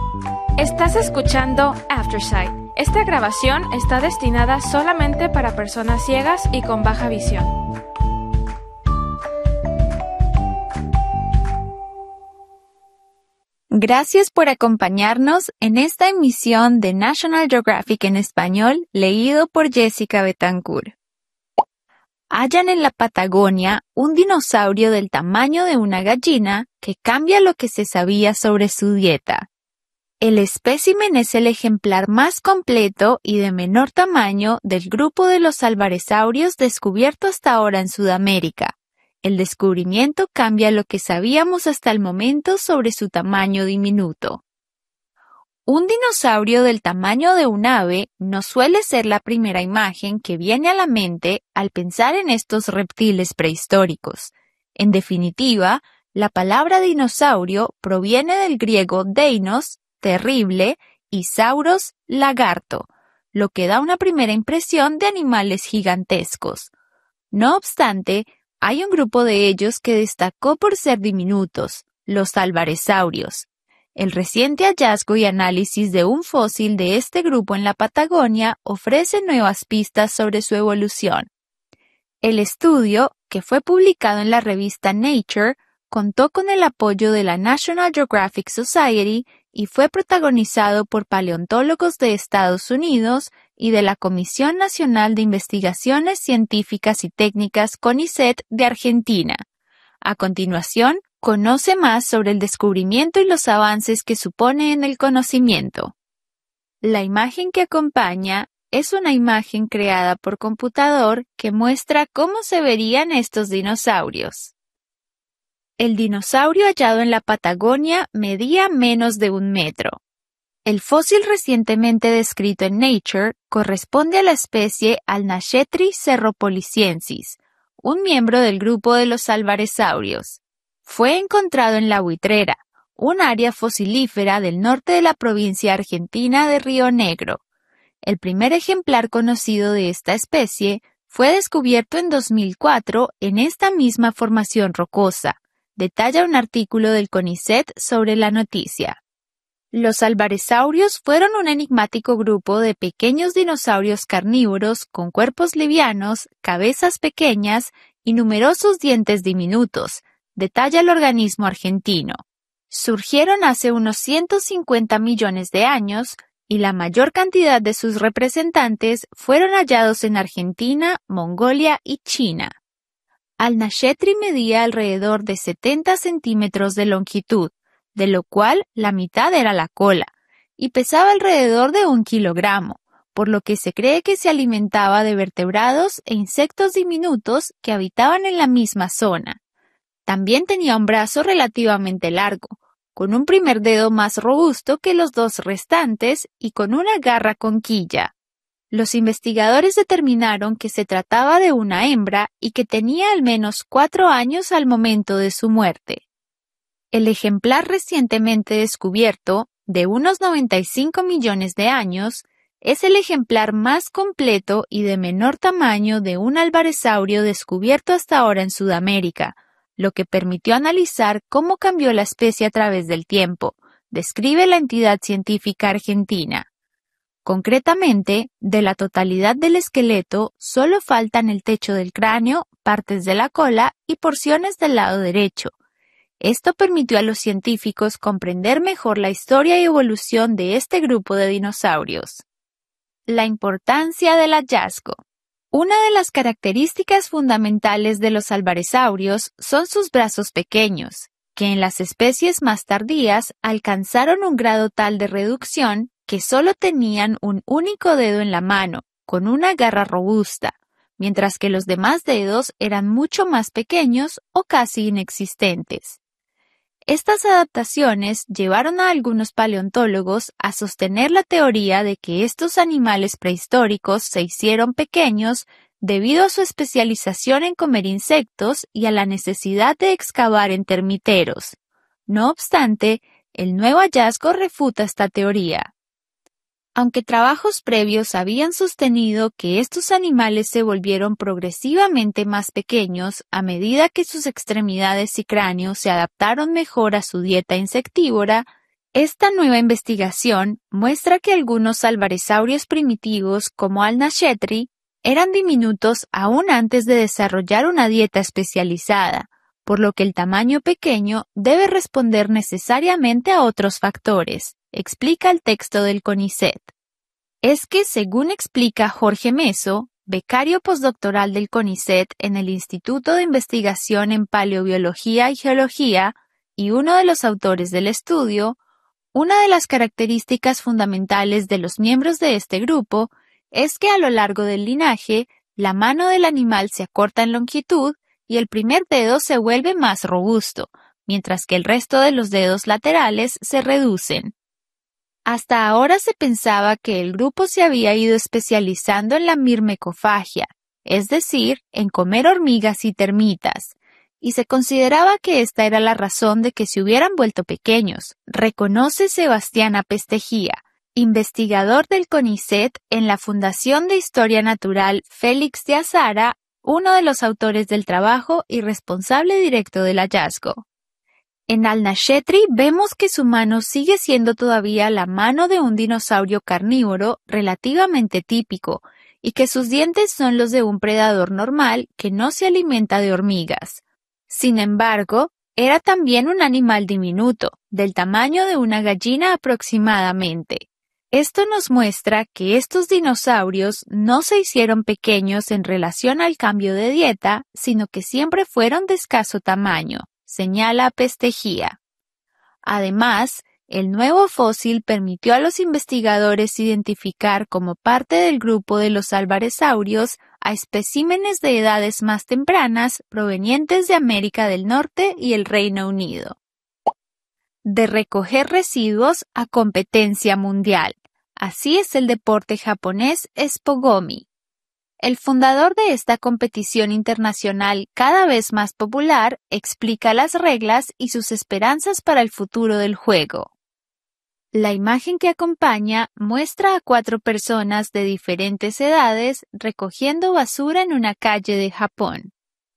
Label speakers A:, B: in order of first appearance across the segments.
A: Estás escuchando Aftersight. Esta grabación está destinada solamente para personas ciegas y con baja visión.
B: Gracias por acompañarnos en esta emisión de National Geographic en español, leído por Jessica Betancourt. Hallan en la Patagonia un dinosaurio del tamaño de una gallina que cambia lo que se sabía sobre su dieta. El espécimen es el ejemplar más completo y de menor tamaño del grupo de los alvarezsaurios descubierto hasta ahora en Sudamérica. El descubrimiento cambia lo que sabíamos hasta el momento sobre su tamaño diminuto. Un dinosaurio del tamaño de un ave no suele ser la primera imagen que viene a la mente al pensar en estos reptiles prehistóricos. En definitiva, la palabra dinosaurio proviene del griego deinos, terrible, y sauros, lagarto, lo que da una primera impresión de animales gigantescos. No obstante, hay un grupo de ellos que destacó por ser diminutos, los alvarezsaurios. El reciente hallazgo y análisis de un fósil de este grupo en la Patagonia ofrece nuevas pistas sobre su evolución. El estudio, que fue publicado en la revista Nature, contó con el apoyo de la National Geographic Society y fue protagonizado por paleontólogos de Estados Unidos y de la Comisión Nacional de Investigaciones Científicas y Técnicas CONICET de Argentina. A continuación, conoce más sobre el descubrimiento y los avances que supone en el conocimiento. La imagen que acompaña es una imagen creada por computador que muestra cómo se verían estos dinosaurios. El dinosaurio hallado en la Patagonia medía menos de 1 metro. El fósil recientemente descrito en Nature corresponde a la especie Alnachetri serropoliciensis, un miembro del grupo de los alvarezsaurios. Fue encontrado en La Buitrera, un área fosilífera del norte de la provincia argentina de Río Negro. El primer ejemplar conocido de esta especie fue descubierto en 2004 en esta misma formación rocosa. Detalla un artículo del CONICET sobre la noticia. Los alvarezsaurios fueron un enigmático grupo de pequeños dinosaurios carnívoros con cuerpos livianos, cabezas pequeñas y numerosos dientes diminutos, detalla el organismo argentino. Surgieron hace unos 150 millones de años y la mayor cantidad de sus representantes fueron hallados en Argentina, Mongolia y China. Alnachetri medía alrededor de 70 centímetros de longitud, de lo cual la mitad era la cola, y pesaba alrededor de 1 kilogramo, por lo que se cree que se alimentaba de vertebrados e insectos diminutos que habitaban en la misma zona. También tenía un brazo relativamente largo, con un primer dedo más robusto que los 2 restantes y con una garra con quilla. Los investigadores determinaron que se trataba de una hembra y que tenía al menos 4 años al momento de su muerte. El ejemplar recientemente descubierto, de unos 95 millones de años, es el ejemplar más completo y de menor tamaño de un alvarezsaurio descubierto hasta ahora en Sudamérica, lo que permitió analizar cómo cambió la especie a través del tiempo, describe la entidad científica argentina. Concretamente, de la totalidad del esqueleto, solo faltan el techo del cráneo, partes de la cola y porciones del lado derecho. Esto permitió a los científicos comprender mejor la historia y evolución de este grupo de dinosaurios. La importancia del hallazgo. Una de las características fundamentales de los alvarezsaurios son sus brazos pequeños, que en las especies más tardías alcanzaron un grado tal de reducción que solo tenían un único dedo en la mano, con una garra robusta, mientras que los demás dedos eran mucho más pequeños o casi inexistentes. Estas adaptaciones llevaron a algunos paleontólogos a sostener la teoría de que estos animales prehistóricos se hicieron pequeños debido a su especialización en comer insectos y a la necesidad de excavar en termiteros. No obstante, el nuevo hallazgo refuta esta teoría. Aunque trabajos previos habían sostenido que estos animales se volvieron progresivamente más pequeños a medida que sus extremidades y cráneos se adaptaron mejor a su dieta insectívora, Esta nueva investigación muestra que algunos alvarezsaurios primitivos como Alnashetri eran diminutos aún antes de desarrollar una dieta especializada, por lo que el tamaño pequeño debe responder necesariamente a otros factores, explica el texto del CONICET. Es que, según explica Jorge Meso, becario postdoctoral del CONICET en el Instituto de Investigación en Paleobiología y Geología y uno de los autores del estudio, una de las características fundamentales de los miembros de este grupo es que a lo largo del linaje, la mano del animal se acorta en longitud y el primer dedo se vuelve más robusto, mientras que el resto de los dedos laterales se reducen. Hasta ahora se pensaba que el grupo se había ido especializando en la mirmecofagia, es decir, en comer hormigas y termitas, y se consideraba que esta era la razón de que se hubieran vuelto pequeños, reconoce Sebastián Apestejía, investigador del CONICET en la Fundación de Historia Natural Félix de Azara, uno de los autores del trabajo y responsable directo del hallazgo. En Alnashetri vemos que su mano sigue siendo todavía la mano de un dinosaurio carnívoro relativamente típico y que sus dientes son los de un predador normal que no se alimenta de hormigas. Sin embargo, era también un animal diminuto, del tamaño de una gallina aproximadamente. Esto nos muestra que estos dinosaurios no se hicieron pequeños en relación al cambio de dieta, sino que siempre fueron de escaso tamaño, señala Apestejía. Además, el nuevo fósil permitió a los investigadores identificar como parte del grupo de los alvarezsaurios a especímenes de edades más tempranas provenientes de América del Norte y el Reino Unido. De recoger residuos a competencia mundial. Así es el deporte japonés Spogomi. El fundador de esta competición internacional cada vez más popular explica las reglas y sus esperanzas para el futuro del juego. La imagen que acompaña muestra a 4 personas de diferentes edades recogiendo basura en una calle de Japón.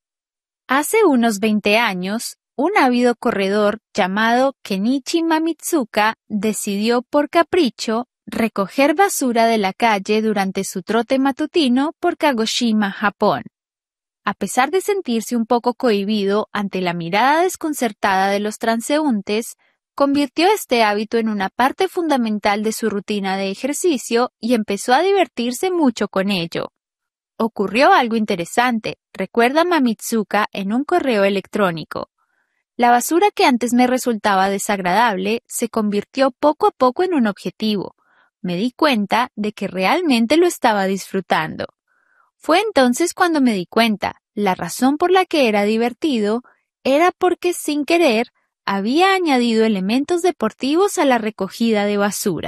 B: Hace unos 20 años, un ávido corredor llamado Kenichi Mamitsuka decidió por capricho recoger basura de la calle durante su trote matutino por Kagoshima, Japón. A pesar de sentirse un poco cohibido ante la mirada desconcertada de los transeúntes, convirtió este hábito en una parte fundamental de su rutina de ejercicio y empezó a divertirse mucho con ello. Ocurrió algo interesante, recuerda Mamitsuka en un correo electrónico. La basura que antes me resultaba desagradable se convirtió poco a poco en un objetivo. Me di cuenta de que realmente lo estaba disfrutando. Fue entonces cuando me di cuenta, la razón por la que era divertido era porque sin querer había añadido elementos deportivos a la recogida de basura.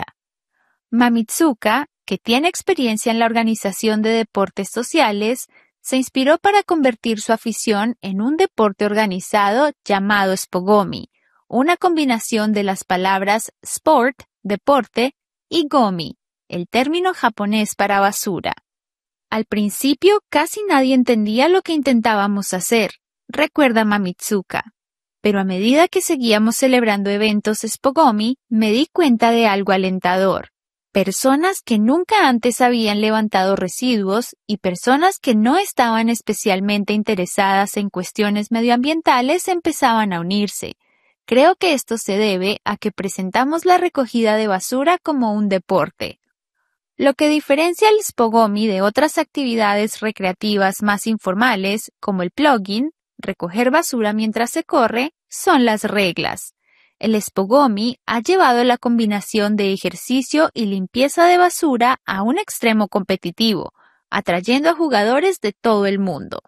B: Mamitsuka, que tiene experiencia en la organización de deportes sociales, se inspiró para convertir su afición en un deporte organizado llamado Spogomi, una combinación de las palabras sport, deporte, y gomi, el término japonés para basura. Al principio casi nadie entendía lo que intentábamos hacer, recuerda Mamitsuka, pero a medida que seguíamos celebrando eventos Spogomi, me di cuenta de algo alentador. Personas que nunca antes habían levantado residuos y personas que no estaban especialmente interesadas en cuestiones medioambientales empezaban a unirse. Creo que esto se debe a que presentamos la recogida de basura como un deporte. Lo que diferencia el Spogomi de otras actividades recreativas más informales, como el plugging, recoger basura mientras se corre, son las reglas. El Spogomi ha llevado la combinación de ejercicio y limpieza de basura a un extremo competitivo, atrayendo a jugadores de todo el mundo.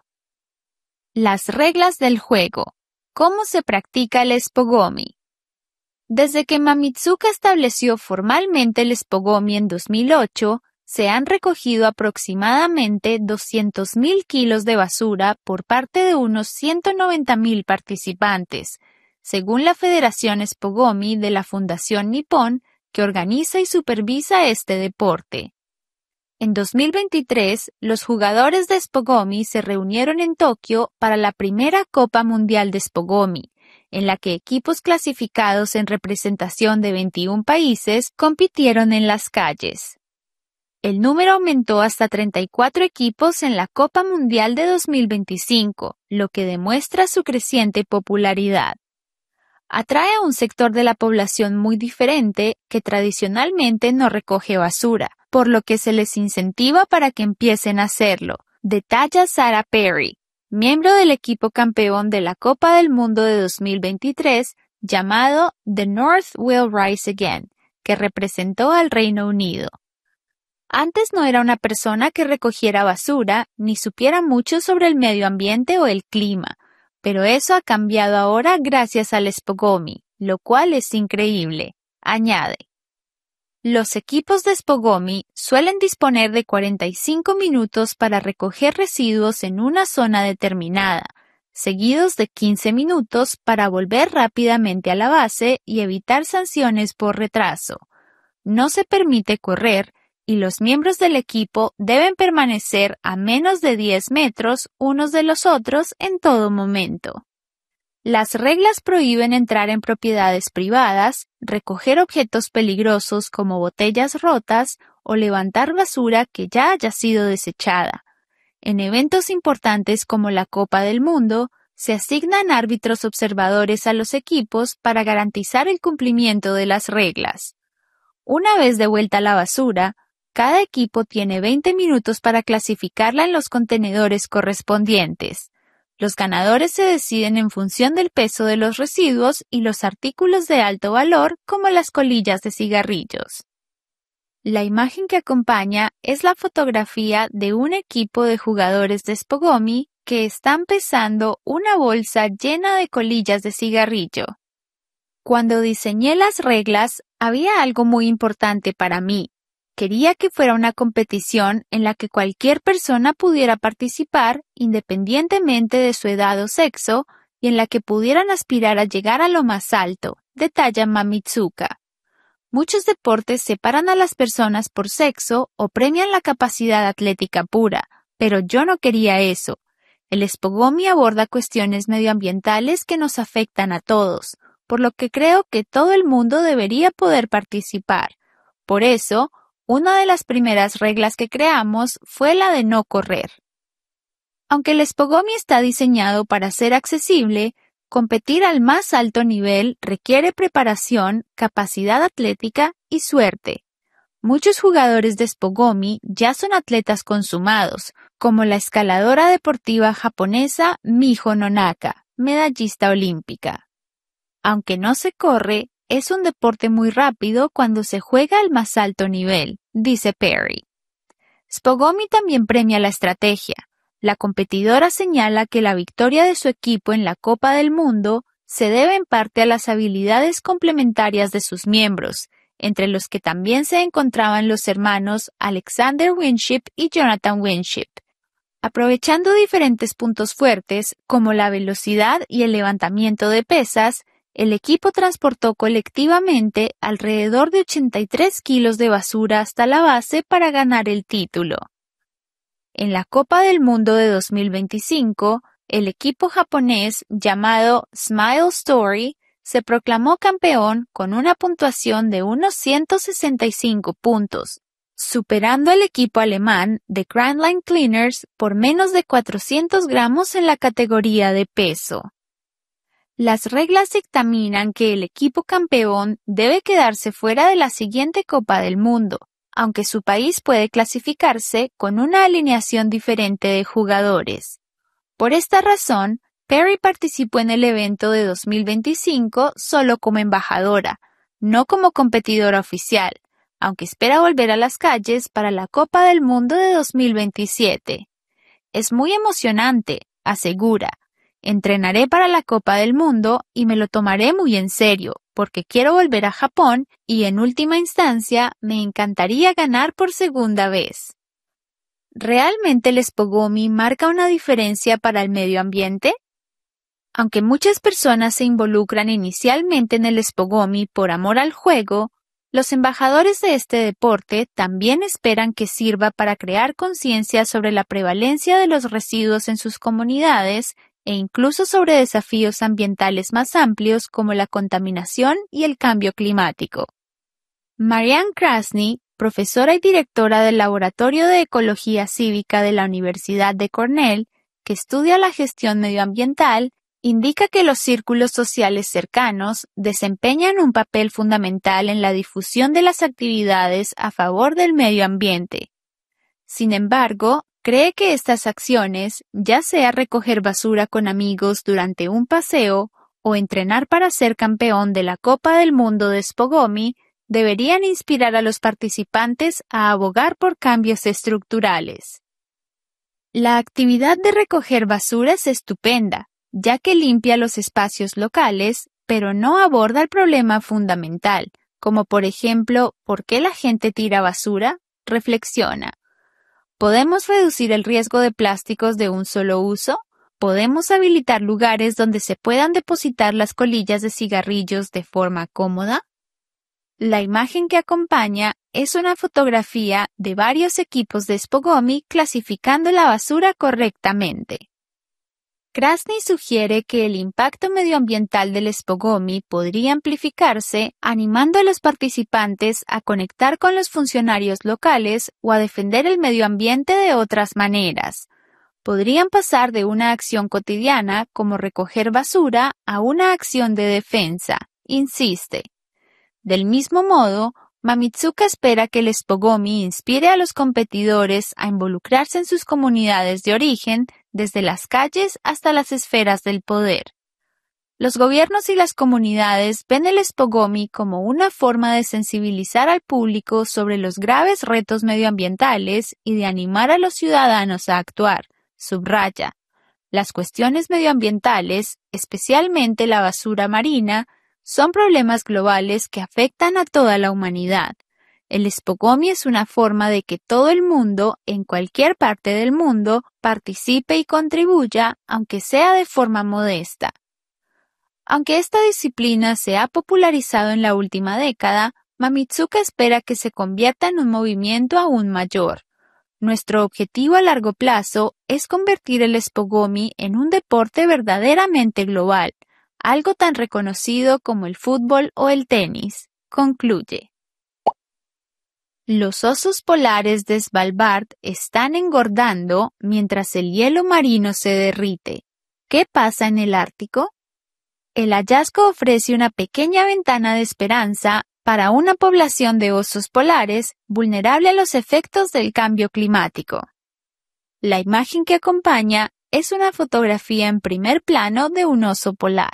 B: Las reglas del juego. ¿Cómo se practica el Spogomi? Desde que Mamitsuka estableció formalmente el Spogomi en 2008, se han recogido aproximadamente 200.000 kilos de basura por parte de unos 190.000 participantes, según la Federación Spogomi de la Fundación Nippon, que organiza y supervisa este deporte. En 2023, los jugadores de Spogomi se reunieron en Tokio para la primera Copa Mundial de Spogomi, en la que equipos clasificados en representación de 21 países compitieron en las calles. El número aumentó hasta 34 equipos en la Copa Mundial de 2025, lo que demuestra su creciente popularidad. Atrae a un sector de la población muy diferente que tradicionalmente no recoge basura, por lo que se les incentiva para que empiecen a hacerlo, detalla Sarah Perry, miembro del equipo campeón de la Copa del Mundo de 2023 llamado The North Will Rise Again, que representó al Reino Unido. Antes no era una persona que recogiera basura ni supiera mucho sobre el medio ambiente o el clima, pero eso ha cambiado ahora gracias al Spogomi, lo cual es increíble, añade. Los equipos de Spogomi suelen disponer de 45 minutos para recoger residuos en una zona determinada, seguidos de 15 minutos para volver rápidamente a la base y evitar sanciones por retraso. No se permite correr y los miembros del equipo deben permanecer a menos de 10 metros unos de los otros en todo momento. Las reglas prohíben entrar en propiedades privadas, recoger objetos peligrosos como botellas rotas o levantar basura que ya haya sido desechada. En eventos importantes como la Copa del Mundo, se asignan árbitros observadores a los equipos para garantizar el cumplimiento de las reglas. Una vez de vuelta la basura, cada equipo tiene 20 minutos para clasificarla en los contenedores correspondientes. Los ganadores se deciden en función del peso de los residuos y los artículos de alto valor como las colillas de cigarrillos. La imagen que acompaña es la fotografía de un equipo de jugadores de Spogomi que están pesando una bolsa llena de colillas de cigarrillo. Cuando diseñé las reglas, había algo muy importante para mí. Quería que fuera una competición en la que cualquier persona pudiera participar independientemente de su edad o sexo y en la que pudieran aspirar a llegar a lo más alto, detalla Mamitsuka. Muchos deportes separan a las personas por sexo o premian la capacidad atlética pura, pero yo no quería eso. El Spogomi aborda cuestiones medioambientales que nos afectan a todos, por lo que creo que todo el mundo debería poder participar. Por eso, una de las primeras reglas que creamos fue la de no correr. Aunque el Spogomi está diseñado para ser accesible, competir al más alto nivel requiere preparación, capacidad atlética y suerte. Muchos jugadores de Spogomi ya son atletas consumados, como la escaladora deportiva japonesa Miho Nonaka, medallista olímpica. Aunque no se corre, es un deporte muy rápido cuando se juega al más alto nivel, dice Perry. Spogomi también premia la estrategia. La competidora señala que la victoria de su equipo en la Copa del Mundo se debe en parte a las habilidades complementarias de sus miembros, entre los que también se encontraban los hermanos Alexander Winship y Jonathan Winship. Aprovechando diferentes puntos fuertes, como la velocidad y el levantamiento de pesas, el equipo transportó colectivamente alrededor de 83 kilos de basura hasta la base para ganar el título. En la Copa del Mundo de 2025, el equipo japonés llamado Smile Story se proclamó campeón con una puntuación de unos 165 puntos, superando al equipo alemán de Grand Line Cleaners por menos de 400 gramos en la categoría de peso. Las reglas dictaminan que el equipo campeón debe quedarse fuera de la siguiente Copa del Mundo, aunque su país puede clasificarse con una alineación diferente de jugadores. Por esta razón, Perry participó en el evento de 2025 solo como embajadora, no como competidora oficial, aunque espera volver a las calles para la Copa del Mundo de 2027. Es muy emocionante, asegura. Entrenaré para la Copa del Mundo y me lo tomaré muy en serio, porque quiero volver a Japón y en última instancia me encantaría ganar por segunda vez. ¿Realmente el Spogomi marca una diferencia para el medio ambiente? Aunque muchas personas se involucran inicialmente en el Spogomi por amor al juego, los embajadores de este deporte también esperan que sirva para crear conciencia sobre la prevalencia de los residuos en sus comunidades e incluso sobre desafíos ambientales más amplios como la contaminación y el cambio climático. Marianne Krasny, profesora y directora del Laboratorio de Ecología Cívica de la Universidad de Cornell, que estudia la gestión medioambiental, indica que los círculos sociales cercanos desempeñan un papel fundamental en la difusión de las actividades a favor del medio ambiente. Sin embargo, cree que estas acciones, ya sea recoger basura con amigos durante un paseo o entrenar para ser campeón de la Copa del Mundo de Spogomi, deberían inspirar a los participantes a abogar por cambios estructurales. La actividad de recoger basura es estupenda, ya que limpia los espacios locales, pero no aborda el problema fundamental, como por ejemplo, ¿por qué la gente tira basura? Reflexiona. ¿Podemos reducir el riesgo de plásticos de un solo uso? ¿Podemos habilitar lugares donde se puedan depositar las colillas de cigarrillos de forma cómoda? La imagen que acompaña es una fotografía de varios equipos de Spogomi clasificando la basura correctamente. Krasny sugiere que el impacto medioambiental del Spogomi podría amplificarse animando a los participantes a conectar con los funcionarios locales o a defender el medio ambiente de otras maneras. Podrían pasar de una acción cotidiana como recoger basura a una acción de defensa, insiste. Del mismo modo, Mamitsuka espera que el Spogomi inspire a los competidores a involucrarse en sus comunidades de origen, desde las calles hasta las esferas del poder. Los gobiernos y las comunidades ven el Spogomi como una forma de sensibilizar al público sobre los graves retos medioambientales y de animar a los ciudadanos a actuar, subraya. Las cuestiones medioambientales, especialmente la basura marina, son problemas globales que afectan a toda la humanidad. El Spogomi es una forma de que todo el mundo, en cualquier parte del mundo, participe y contribuya, aunque sea de forma modesta. Aunque esta disciplina se ha popularizado en la última década, Mamitsuka espera que se convierta en un movimiento aún mayor. Nuestro objetivo a largo plazo es convertir el Spogomi en un deporte verdaderamente global, algo tan reconocido como el fútbol o el tenis, concluye. Los osos polares de Svalbard están engordando mientras el hielo marino se derrite. ¿Qué pasa en el Ártico? El hallazgo ofrece una pequeña ventana de esperanza para una población de osos polares vulnerable a los efectos del cambio climático. La imagen que acompaña es una fotografía en primer plano de un oso polar.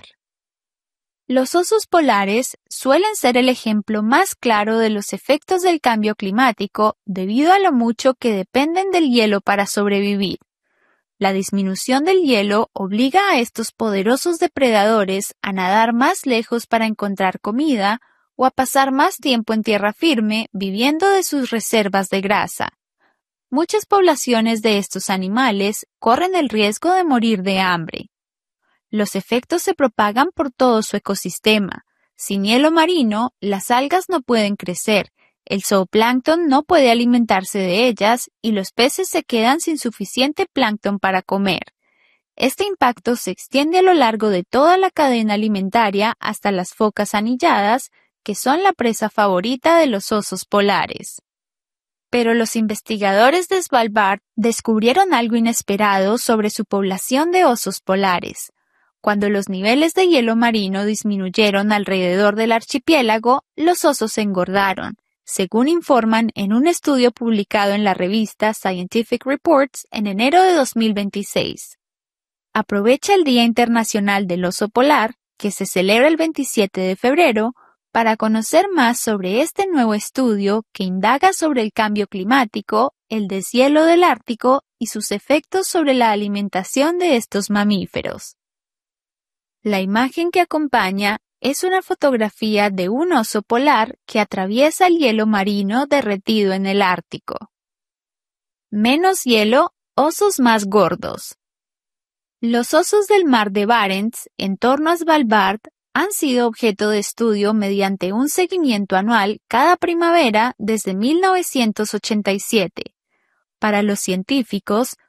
B: Los osos polares suelen ser el ejemplo más claro de los efectos del cambio climático debido a lo mucho que dependen del hielo para sobrevivir. La disminución del hielo obliga a estos poderosos depredadores a nadar más lejos para encontrar comida o a pasar más tiempo en tierra firme viviendo de sus reservas de grasa. Muchas poblaciones de estos animales corren el riesgo de morir de hambre. Los efectos se propagan por todo su ecosistema. Sin hielo marino, las algas no pueden crecer, el zooplancton no puede alimentarse de ellas y los peces se quedan sin suficiente plancton para comer. Este impacto se extiende a lo largo de toda la cadena alimentaria hasta las focas anilladas, que son la presa favorita de los osos polares. Pero los investigadores de Svalbard descubrieron algo inesperado sobre su población de osos polares. Cuando los niveles de hielo marino disminuyeron alrededor del archipiélago, los osos engordaron, según informan en un estudio publicado en la revista Scientific Reports en enero de 2026. Aprovecha el Día Internacional del Oso Polar, que se celebra el 27 de febrero, para conocer más sobre este nuevo estudio que indaga sobre el cambio climático, el deshielo del Ártico y sus efectos sobre la alimentación de estos mamíferos. La imagen que acompaña es una fotografía de un oso polar que atraviesa el hielo marino derretido en el Ártico. Menos hielo, osos más gordos. Los osos del mar de Barents, en torno a Svalbard, han sido objeto de estudio mediante un seguimiento anual cada primavera desde 1987. Para los científicos,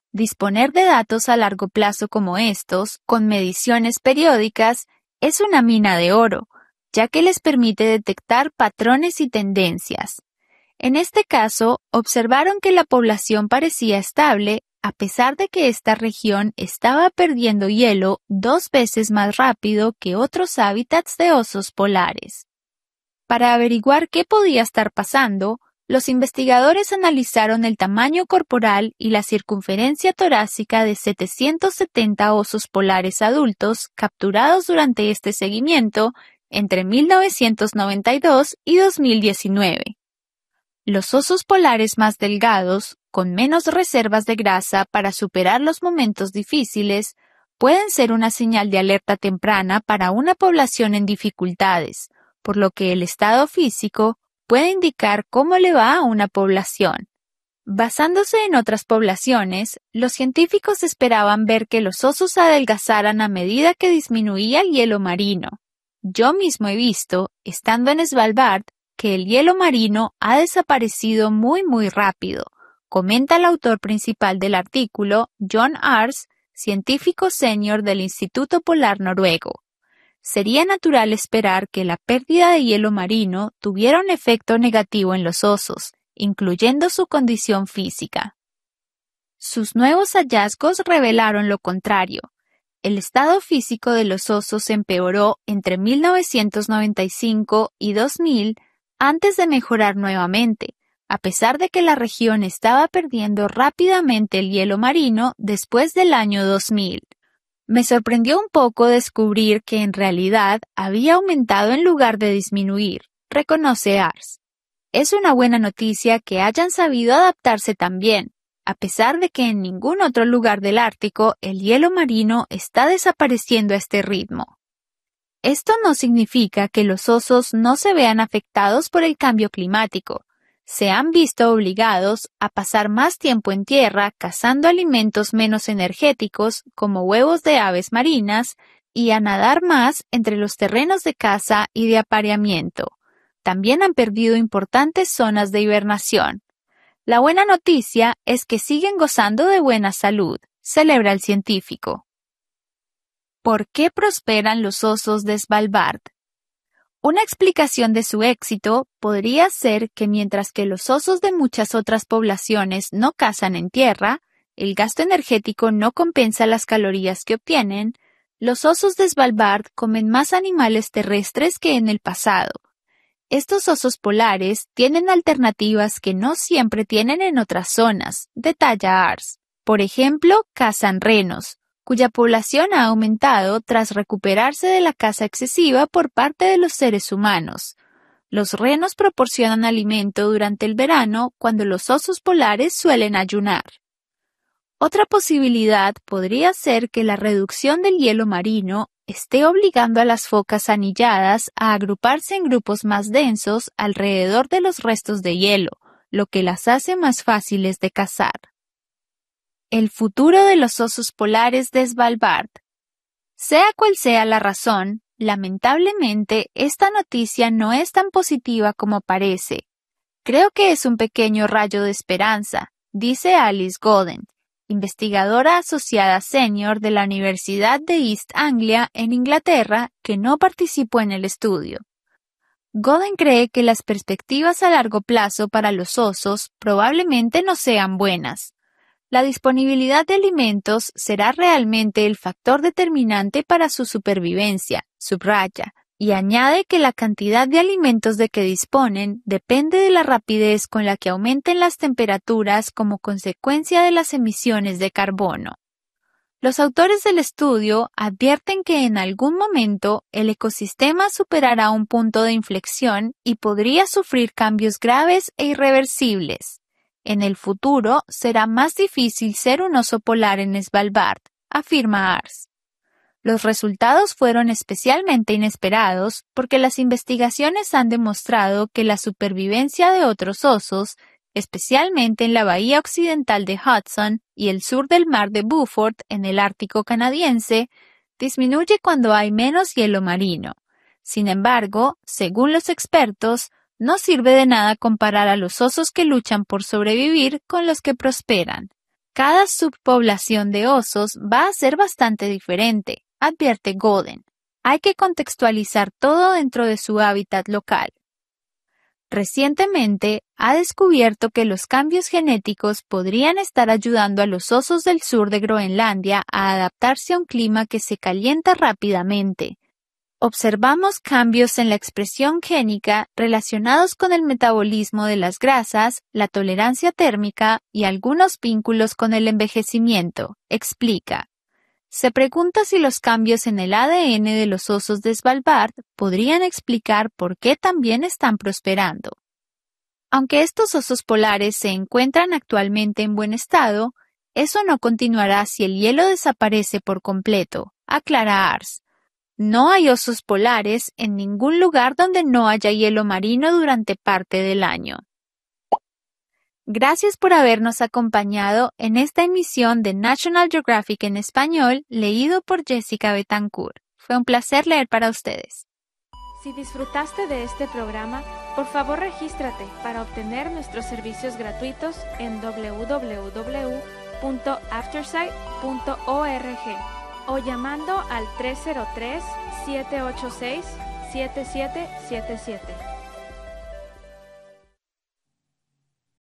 B: Disponer de datos a largo plazo como estos, con mediciones periódicas, es una mina de oro, ya que les permite detectar patrones y tendencias. En este caso, observaron que la población parecía estable, a pesar de que esta región estaba perdiendo hielo 2 veces más rápido que otros hábitats de osos polares. Para averiguar qué podía estar pasando, los investigadores analizaron el tamaño corporal y la circunferencia torácica de 770 osos polares adultos capturados durante este seguimiento entre 1992 y 2019. Los osos polares más delgados, con menos reservas de grasa para superar los momentos difíciles, pueden ser una señal de alerta temprana para una población en dificultades, por lo que el estado físico puede indicar cómo le va a una población. Basándose en otras poblaciones, los científicos esperaban ver que los osos adelgazaran a medida que disminuía el hielo marino. Yo mismo he visto, estando en Svalbard, que el hielo marino ha desaparecido muy rápido, comenta el autor principal del artículo, John Ars, científico senior del Instituto Polar Noruego. Sería natural esperar que la pérdida de hielo marino tuviera un efecto negativo en los osos, incluyendo su condición física. Sus nuevos hallazgos revelaron lo contrario. El estado físico de los osos empeoró entre 1995 y 2000 antes de mejorar nuevamente, a pesar de que la región estaba perdiendo rápidamente el hielo marino después del año 2000. Me sorprendió un poco descubrir que en realidad había aumentado en lugar de disminuir, reconoce Ars. Es una buena noticia que hayan sabido adaptarse tan bien, a pesar de que en ningún otro lugar del Ártico el hielo marino está desapareciendo a este ritmo. Esto no significa que los osos no se vean afectados por el cambio climático. Se han visto obligados a pasar más tiempo en tierra cazando alimentos menos energéticos como huevos de aves marinas y a nadar más entre los terrenos de caza y de apareamiento. También han perdido importantes zonas de hibernación. La buena noticia es que siguen gozando de buena salud, celebra el científico. ¿Por qué prosperan los osos de Svalbard? Una explicación de su éxito podría ser que mientras que los osos de muchas otras poblaciones no cazan en tierra, el gasto energético no compensa las calorías que obtienen, los osos de Svalbard comen más animales terrestres que en el pasado. Estos osos polares tienen alternativas que no siempre tienen en otras zonas, detalla Ars. Por ejemplo, cazan renos, cuya población ha aumentado tras recuperarse de la caza excesiva por parte de los seres humanos. Los renos proporcionan alimento durante el verano cuando los osos polares suelen ayunar. Otra posibilidad podría ser que la reducción del hielo marino esté obligando a las focas anilladas a agruparse en grupos más densos alrededor de los restos de hielo, lo que las hace más fáciles de cazar. El futuro de los osos polares de Svalbard. Sea cual sea la razón, lamentablemente esta noticia no es tan positiva como parece. Creo que es un pequeño rayo de esperanza, dice Alice Godden, investigadora asociada senior de la Universidad de East Anglia en Inglaterra, que no participó en el estudio. Godden cree que las perspectivas a largo plazo para los osos probablemente no sean buenas. La disponibilidad de alimentos será realmente el factor determinante para su supervivencia, subraya, y añade que la cantidad de alimentos de que disponen depende de la rapidez con la que aumenten las temperaturas como consecuencia de las emisiones de carbono. Los autores del estudio advierten que en algún momento el ecosistema superará un punto de inflexión y podría sufrir cambios graves e irreversibles. En el futuro será más difícil ser un oso polar en Svalbard, afirma Ars. Los resultados fueron especialmente inesperados porque las investigaciones han demostrado que la supervivencia de otros osos, especialmente en la bahía occidental de Hudson y el sur del mar de Beaufort en el Ártico canadiense, disminuye cuando hay menos hielo marino. Sin embargo, según los expertos, no sirve de nada comparar a los osos que luchan por sobrevivir con los que prosperan. Cada subpoblación de osos va a ser bastante diferente, advierte Golden. Hay que contextualizar todo dentro de su hábitat local. Recientemente, ha descubierto que los cambios genéticos podrían estar ayudando a los osos del sur de Groenlandia a adaptarse a un clima que se calienta rápidamente. Observamos cambios en la expresión génica relacionados con el metabolismo de las grasas, la tolerancia térmica y algunos vínculos con el envejecimiento, explica. Se pregunta si los cambios en el ADN de los osos de Svalbard podrían explicar por qué también están prosperando. Aunque estos osos polares se encuentran actualmente en buen estado, eso no continuará si el hielo desaparece por completo, aclara Ars. No hay osos polares en ningún lugar donde no haya hielo marino durante parte del año. Gracias por habernos acompañado en esta emisión de National Geographic en español, leído por Jessica Betancourt. Fue un placer leer para ustedes.
A: Si disfrutaste de este programa, por favor regístrate para obtener nuestros servicios gratuitos en www.aftersight.org o llamando al 303-786-7777.